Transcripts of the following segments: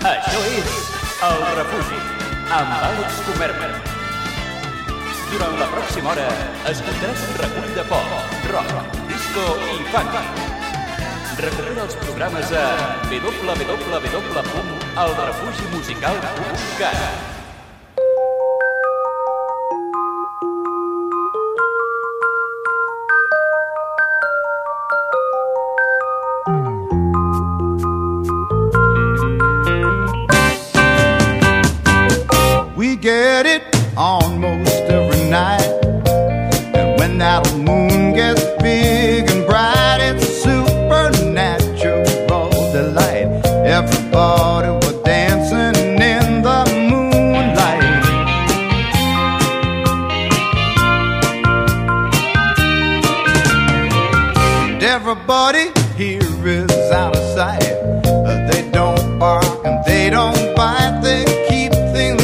Això és El Refugi, amb Àlex Comerma. Durant la pròxima hora escoltaràs un recull de pop, rock, disco i funk. Recupera els programes a www.elrefugimusical.cat. Get it almost every night, and when that moon gets big and bright, it's a supernatural delight. Everybody was dancing in the moonlight. And everybody here is out of sight. They don't bark and they don't bite. They keep things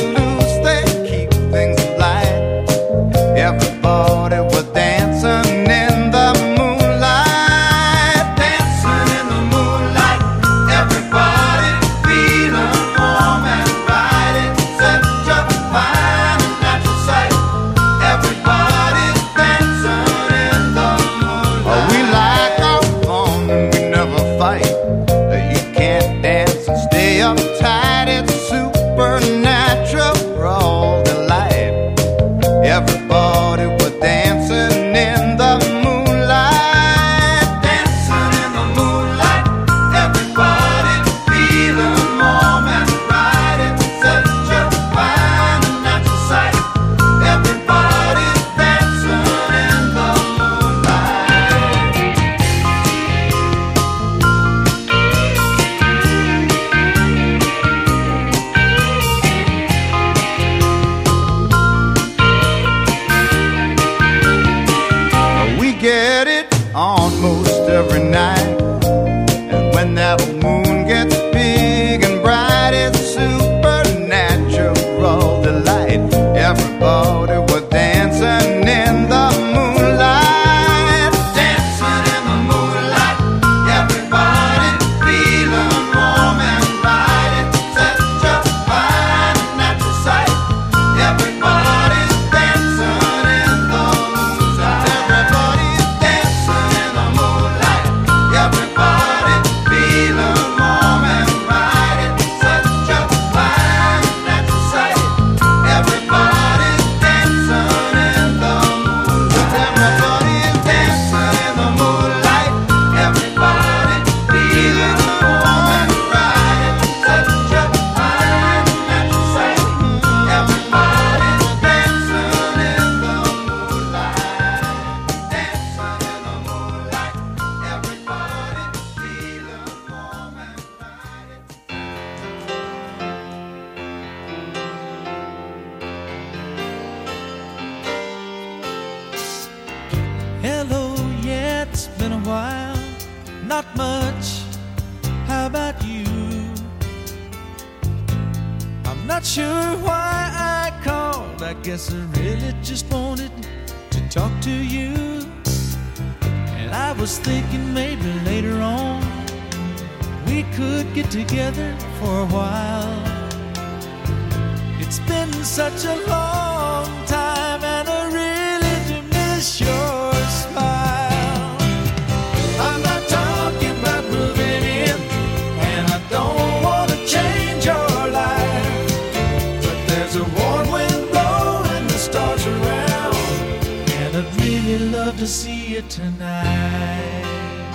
everybody was dancing in the moonlight, dancing in the moonlight. Everybody feeling warm and bright. It's such a fine and natural sight. Everybody dancing in the moonlight. We like our fun and we never fight. You can't dance and stay uptight. It's supernatural raw delight. Everybody was dancing in the moonlight, dancing in the moonlight. Everybody feeling warm and bright. It's such a fine and natural sight. Everybody dancing in the get it almost every night, and when that moon gets big and bright, it's supernatural delight. Everybody was dancing in the moonlight, dancing in the moonlight. Everybody feeling warm and bright. It's such a fine and natural sight. Everybody's dancing in the moonlight. Everybody feeling warm and bright. It's such a fine natural sight. Everybody's dancing in the moonlight. Everybody's dancing in the moonlight. Everybody feeling warm and bright. It's such a fine natural sight. Everybody's dancing in the moonlight. Dancing in the moonlight. Everybody feeling warm and bright. Hello, yeah, it's been a while. Not much. How about you? I'm not sure why I called. I guess I really just wanted to talk to you. And I was thinking maybe later on we could get together for a while. It's been such a long time and I really do miss your smile. I'm not talking about moving in, and I don't want to change your life, but there's a warm wind blowing the stars around, and I'd really love to see you tonight.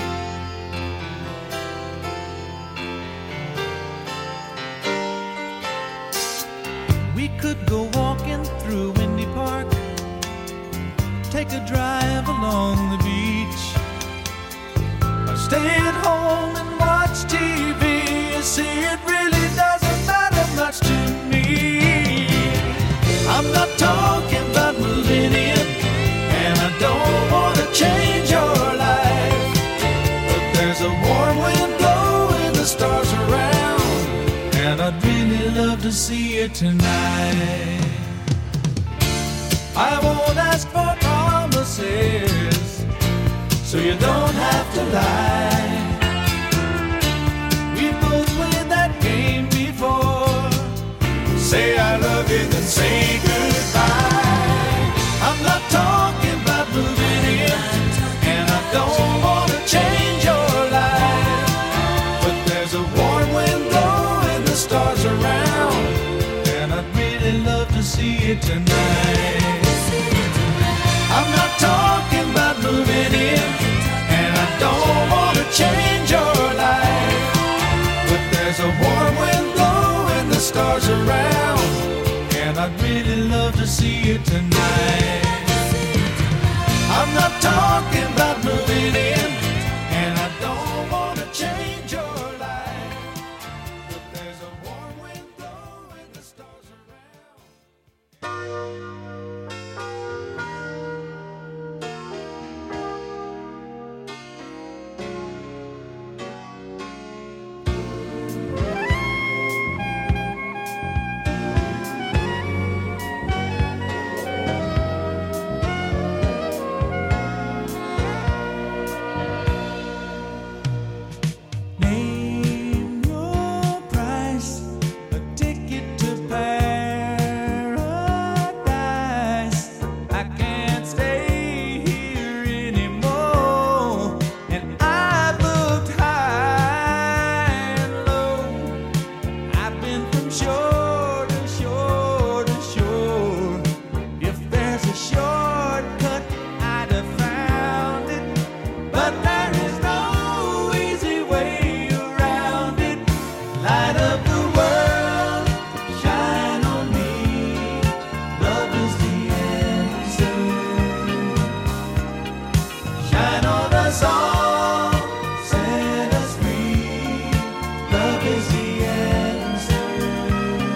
We could go walking through Windy Park, take a drive along the beach, or stay at home and watch TV. You see, it really doesn't matter much to me. I'm not talking about moving in, and I don't want to change your life, but there's a warm wind blowing the stars around, and I'd really love to see you tonight. I won't ask for promises, so you don't have to lie. We both played that game before. with and say goodbye. I'm not talking about moving in, and I don't want to change your life, but there's a warm wind blowing the stars around, and I'd really love to see it tonight. I'm not talking about moving in, and I don't want to change your life, but there's a warm wind blowing the stars around, and I'd really love to see it tonight. I'm not talking about moving in, and I don't want to change your life, but there's a warm wind blowing the stars around. Name your price, a ticket to paradise. I can't stay here anymore, and I've looked high and low. I've been from shore to shore to shore. If there's a shortcut, I'd have found it, but there is no easy way around it. Light of the world, shine on me. Love is the answer. Shine on us all, set us free. Love is the answer.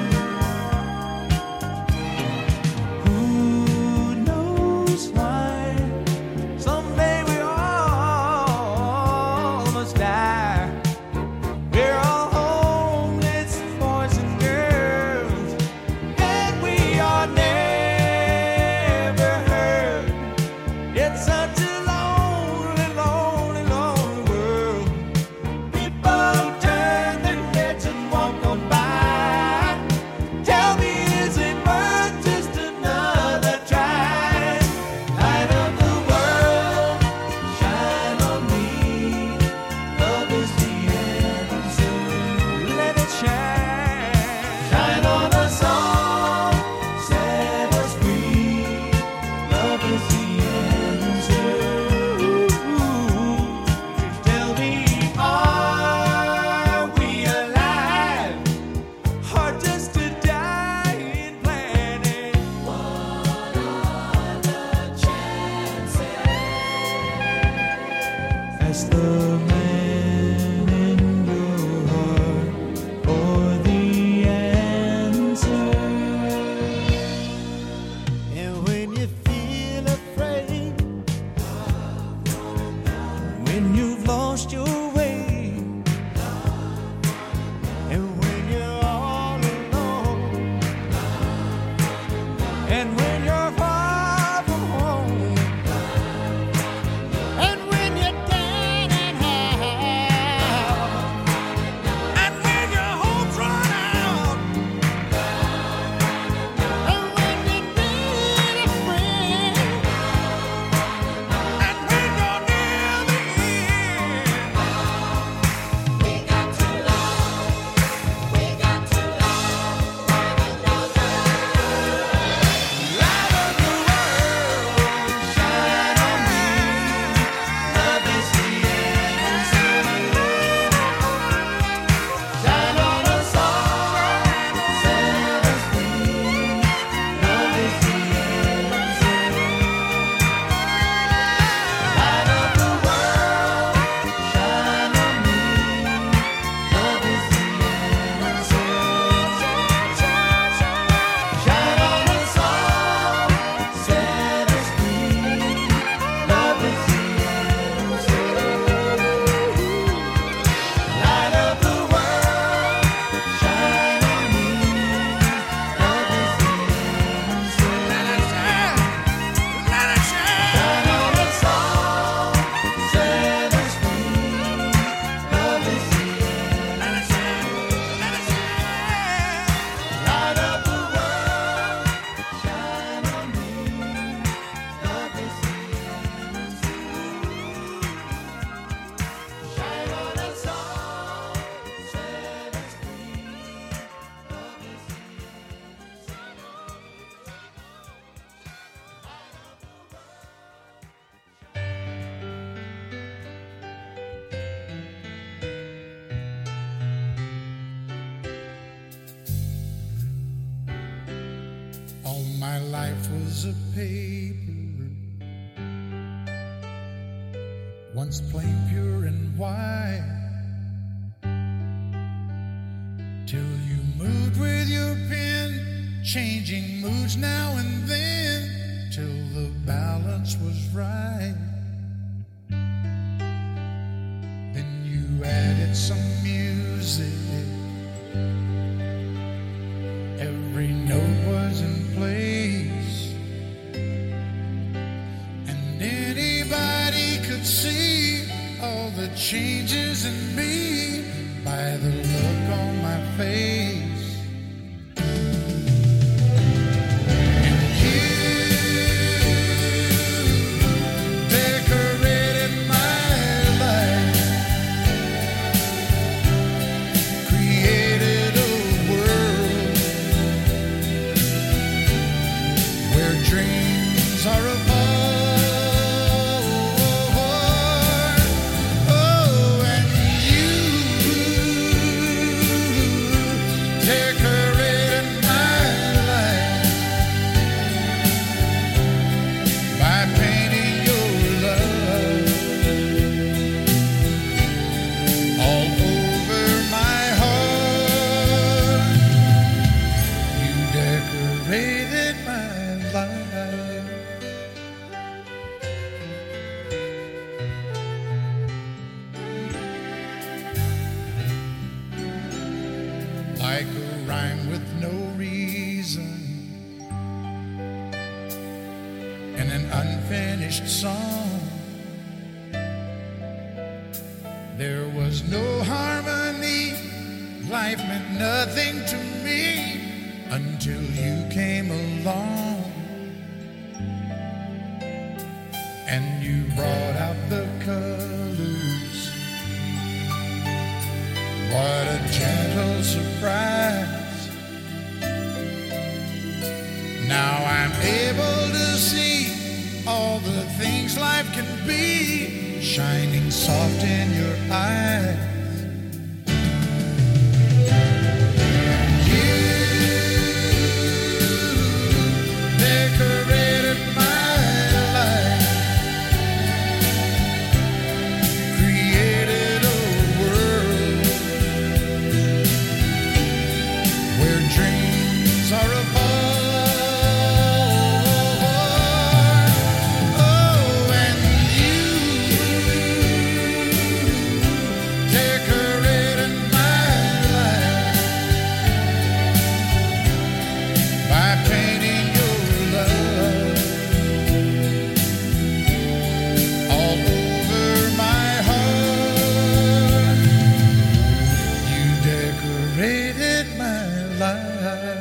life was a paper, once plain, pure, and white, till you moved with your pen, changing moods now and then, till the balance was right. Then you added some music, every note was in place, and anybody could see all the changes in me by the look on my face. And you decorated my life, created a world where dreams are apart. Oh, and you decorated my life by painting your love all over my heart. You decorated my life. Like a rhyme with no reason and an unfinished song, there was no harmony. Life meant nothing to me until you came along, and you brought out the colors. What a gentle surprise. Now I'm able to see all the things life can be, shining soft in your eyes. You decorated my life, created a world where dreams are apart. Oh, and you decorated my life by painting your love all over my heart. You decorated my life.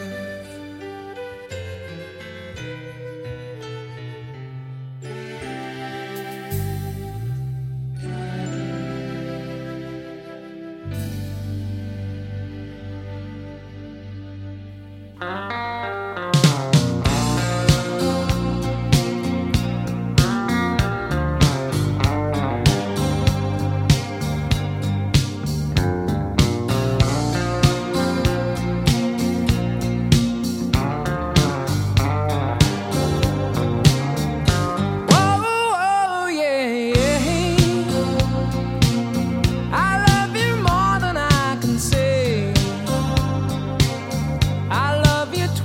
Oh, yeah, yeah. I love you more than I can say. I love you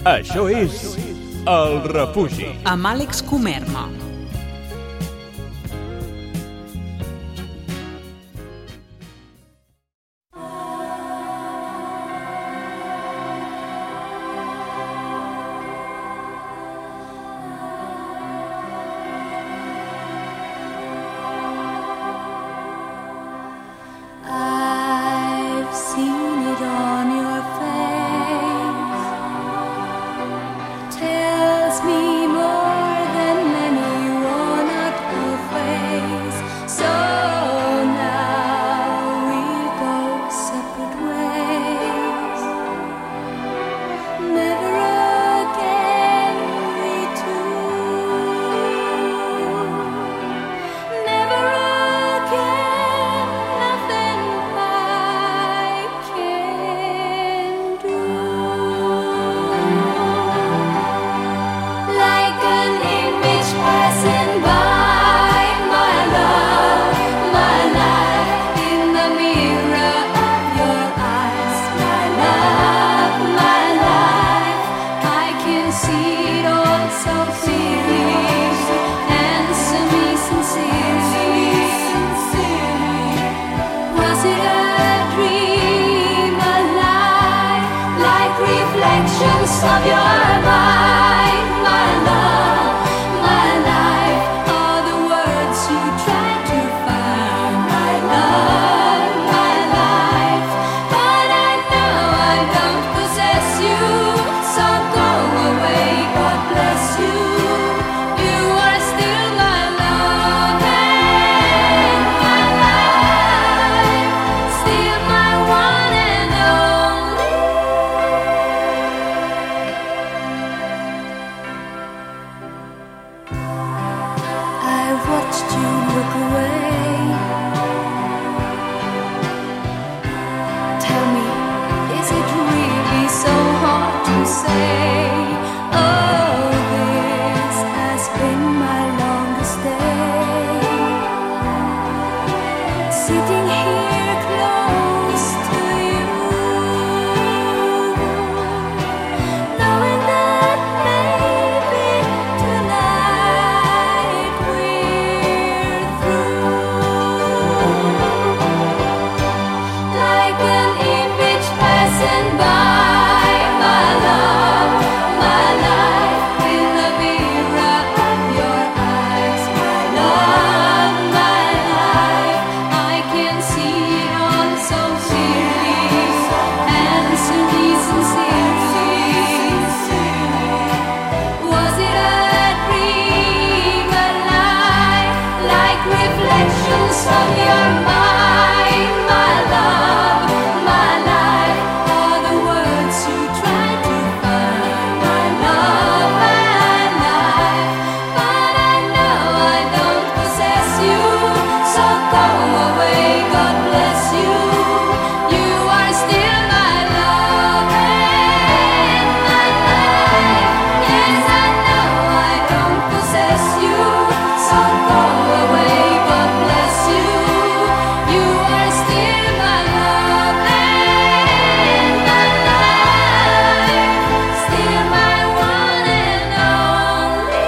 Això és El Refugi. Amb Àlex Comerma. I've seen it on your face. Tells me more than many one-up ways. So now we go separate ways. Never again we two. Never again. Nothing I can do. Like an image passing by, my love, my life in the mirror of your eyes, my love, my life. I can see it all so clearly. Answer me sincerely. Was it a dream, a lie, like reflections of your mind, my love, my life, are the words you try to find, my love, my life. But I know I don't possess you, so go away, God bless you. You are still my love and my life, still my one and only. I've watched you look away. Tell me, is it really so hard to say? Oh, this has been my longest day. Sitting here close to you, knowing that maybe tonight we're through. Like an image passing by, my love, my life in the mirror of your eyes, my love, my life. I can see it all so clearly. Answer me sincerely. Was it a dream, a lie, like reflections of your mind, my love, my life, are the words you try to find, my love, my life. But I know I don't possess you, so go away, God bless you. You are still my love and my life. Yes, I know I don't possess you, so go away, God bless you. You are still my love and my life, still my one and only.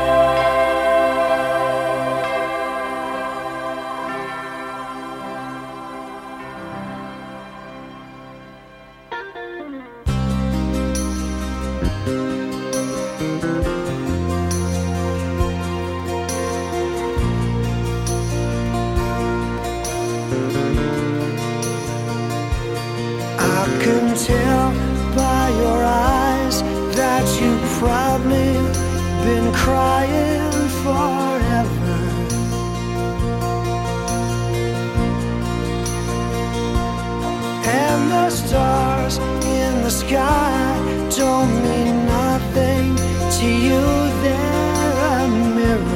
I can tell by your eyes that you've probably been crying forever. And the stars in the sky don't mean nothing to you, they're a mirror.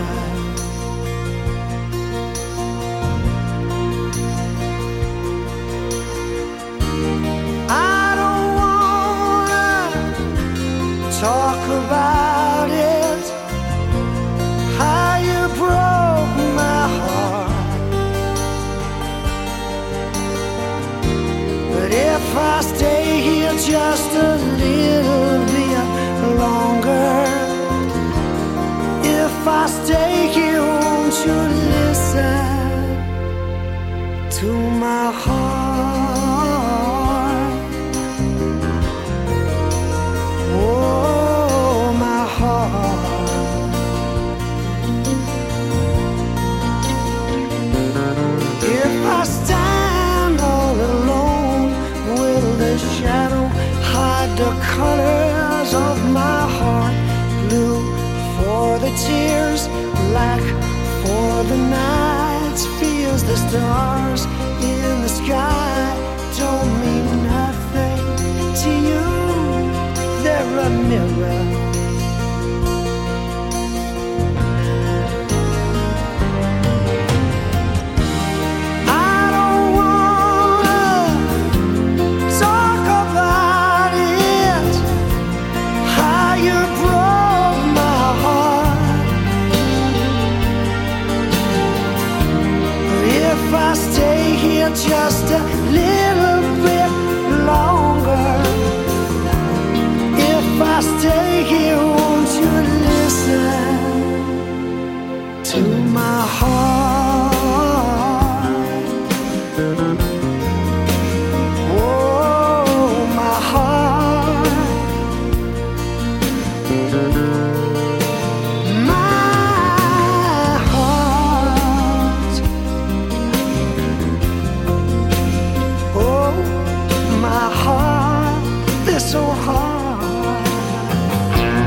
I don't wanna talk about it, how you broke my heart. But if I stay here just a little bit to my heart. Oh, my heart. If I stand all alone, will the shadow hide the colors of my heart? Blue for the tears, black for the nights, feels the stars in the sky don't mean nothing to you. They're a mirror. I don't wanna talk about it, how you broke my heart. If I stay here just a little bit longer, if I stay here, won't you listen to my heart? Oh, my heart. My heart. Oh, my heart, this so hard.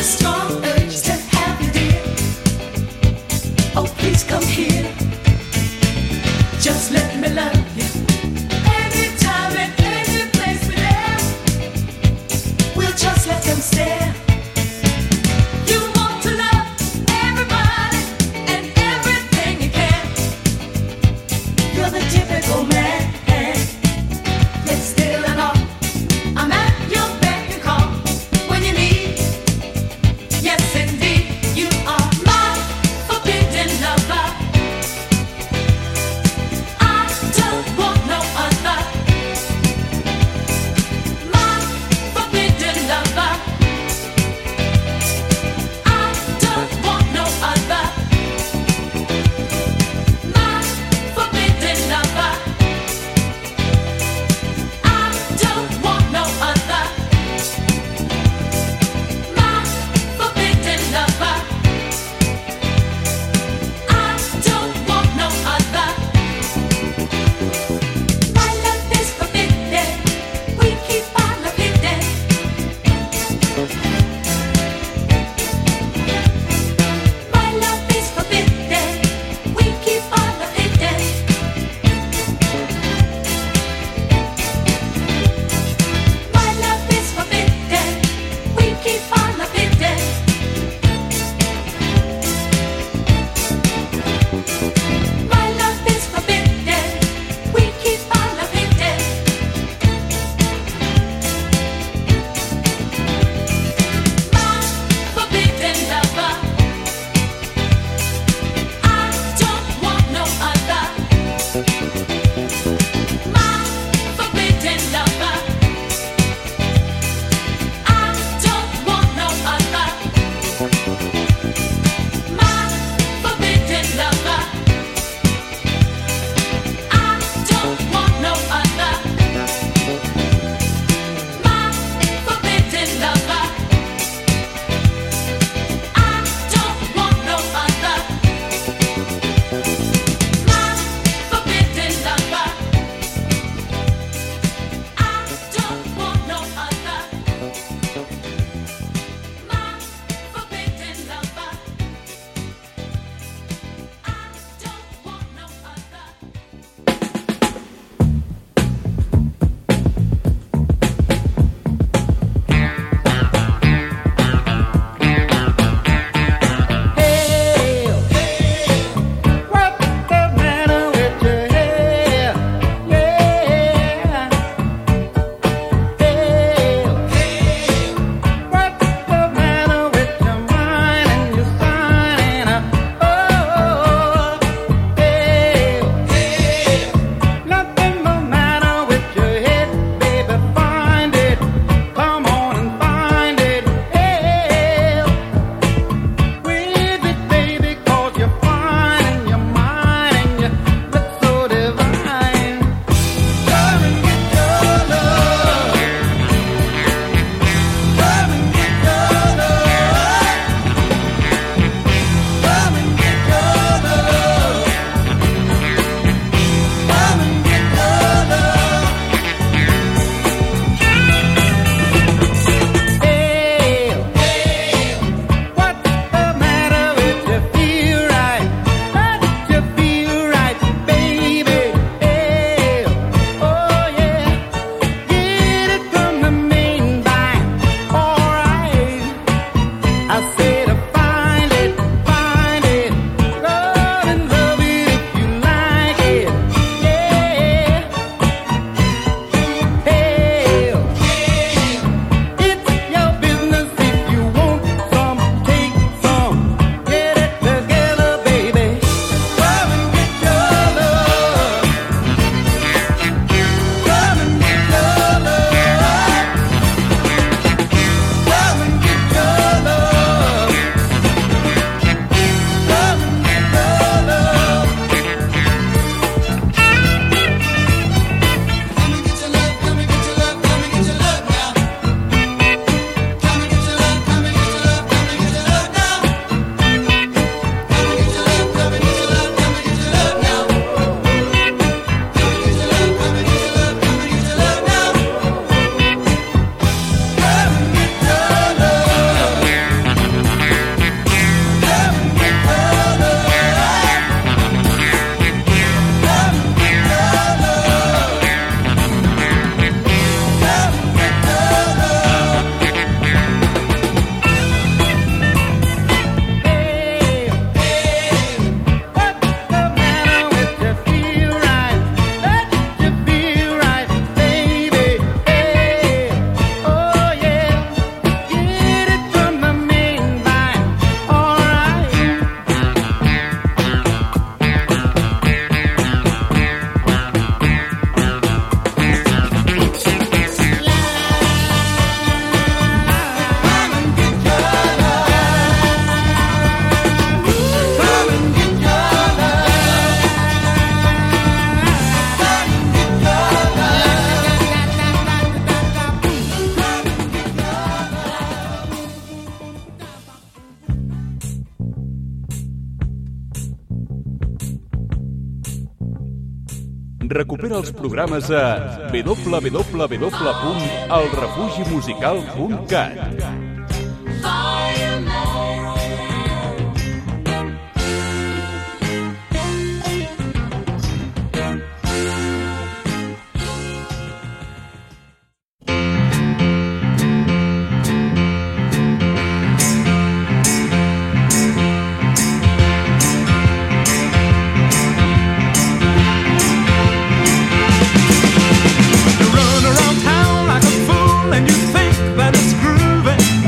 Forbidden lover. Recupera els programes a www.elrefugimusical.cat. You run around town like a fool and you think that it's groovy.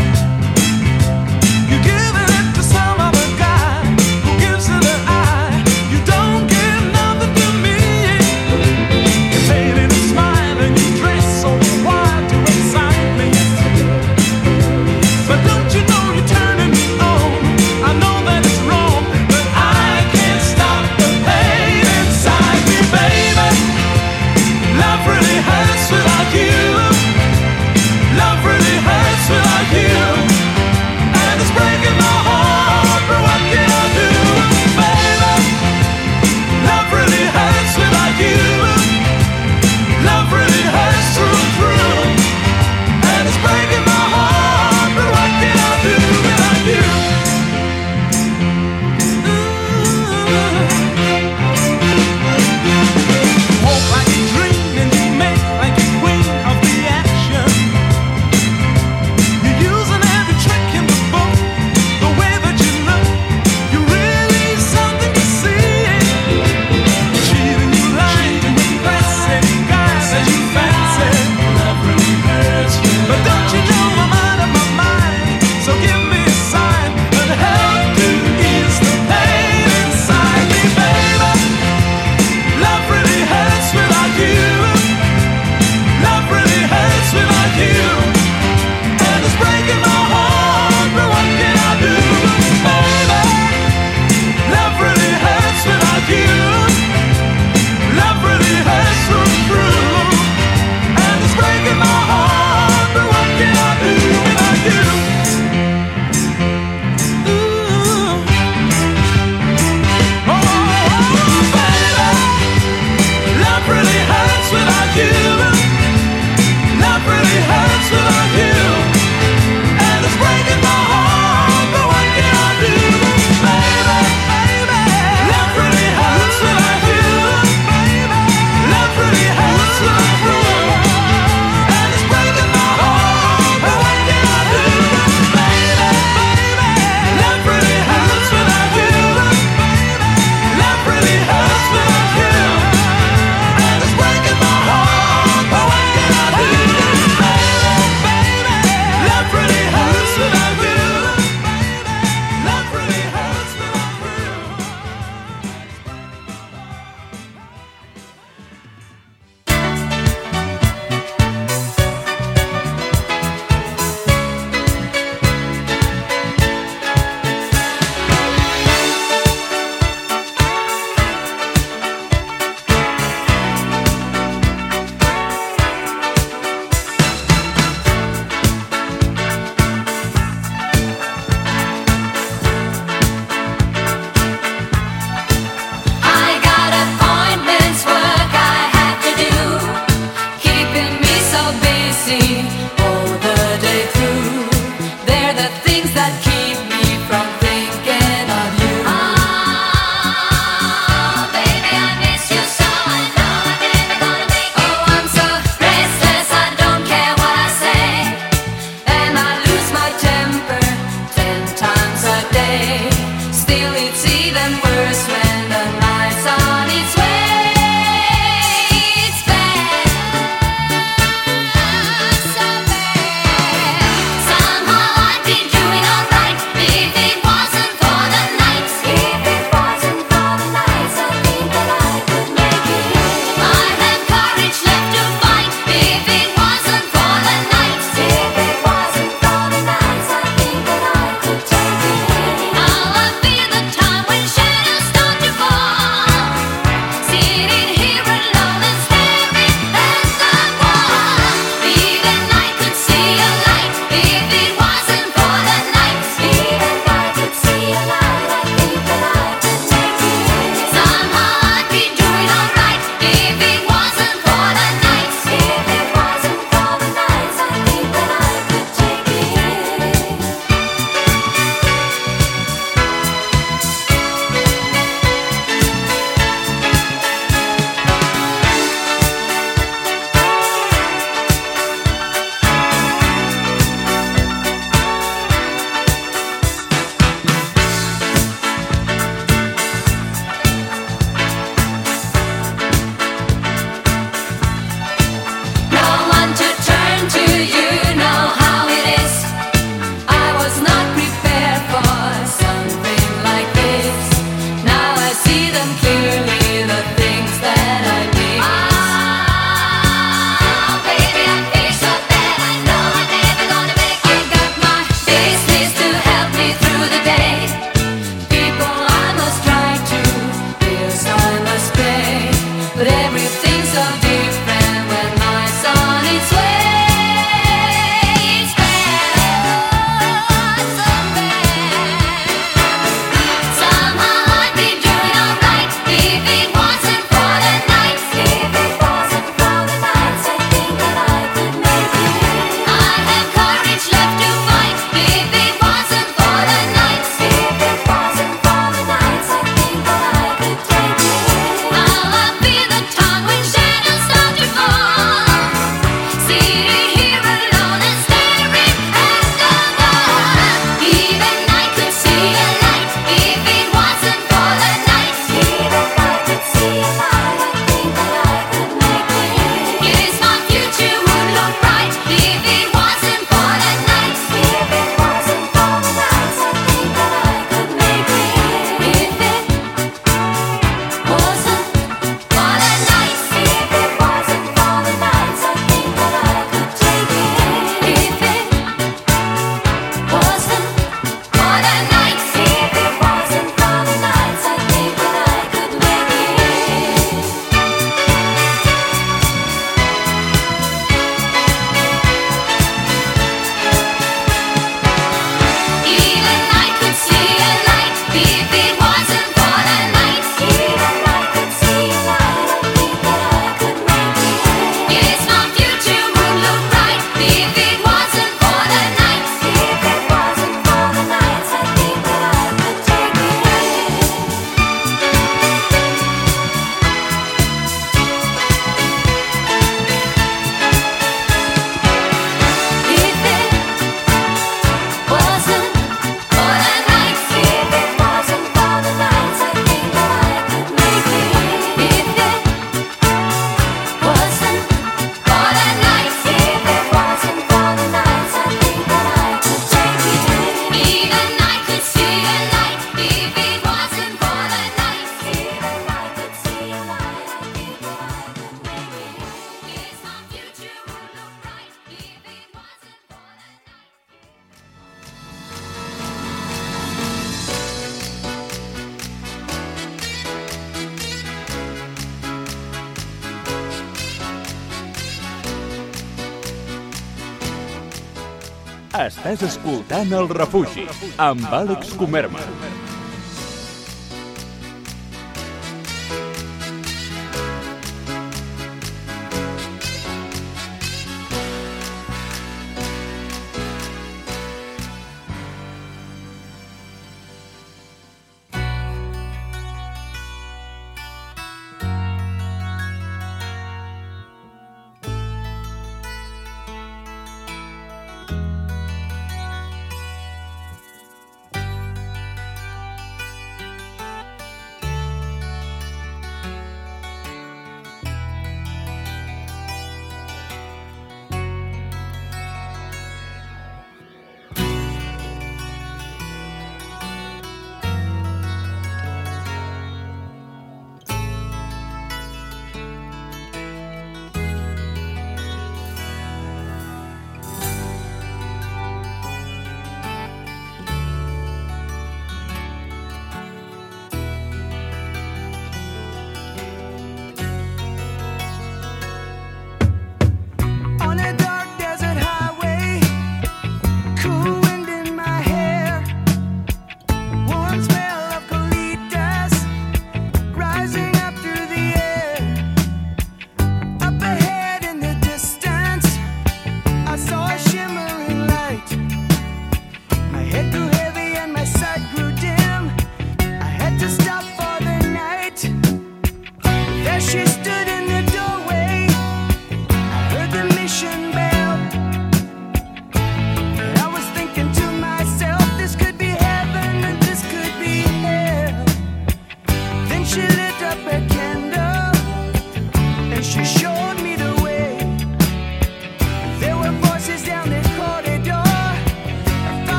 Estàs escoltant El Refugi, amb Àlex Comerma.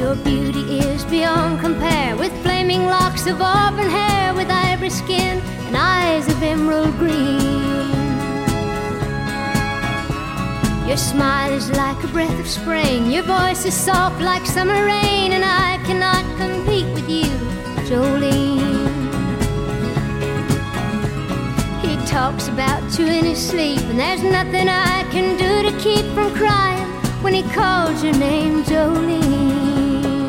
Your beauty is beyond compare, with flaming locks of auburn hair, with ivory skin and eyes of emerald green. Your smile is like a breath of spring, your voice is soft like summer rain, and I cannot compete with you, Jolene. He talks about you in his sleep, and there's nothing I can do to keep from crying when he calls your name, Jolene.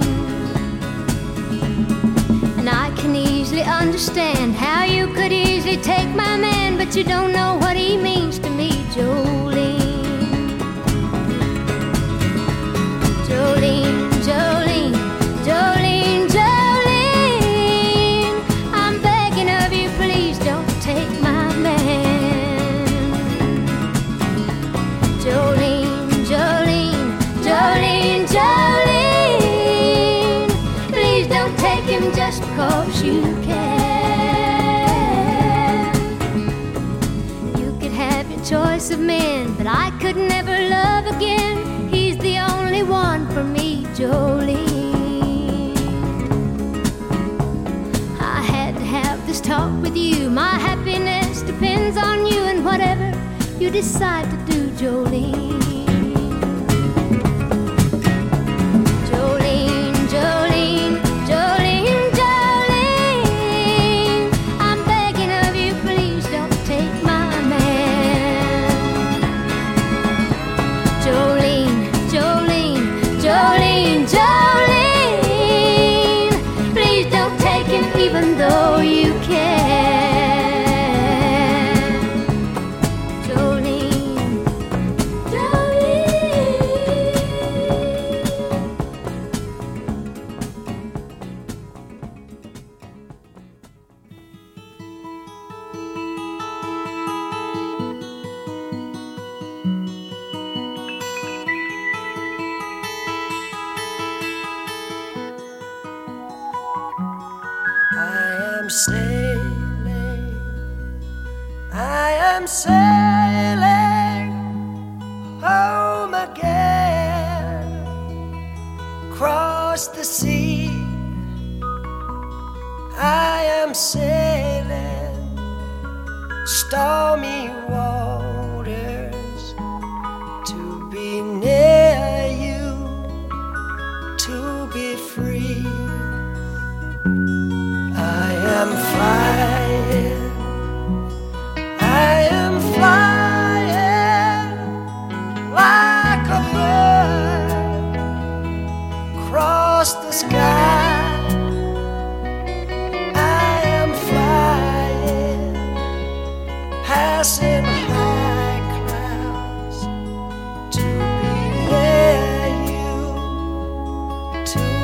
And I can easily understand how you could easily take my man, but you don't know what he means to me, Jolene. Jolene, Jolene, Jolene, Jolene, I'm begging of you, please don't take my man. Jolene, Jolene, Jolene, Jolene, please don't take him just because you can. You could have your choice of men, but I could never love again. He's the only one for me, Jolene. I had to have this talk with you. My happiness depends on you, and whatever you decide to do, Jolene. Jolene, Jolene, Jolene, Jolene, I'm begging of you, please don't take my man. Jolene, Jolene, Jolene, Jolene, please don't take him even though you can. Jolene, Jolene. I am sailing home again, across the sea. I am sailing stormy waters to be near you, to be free. I am flying, I am flying like a bird across the sky. I am flying, passing high clouds to be near you, to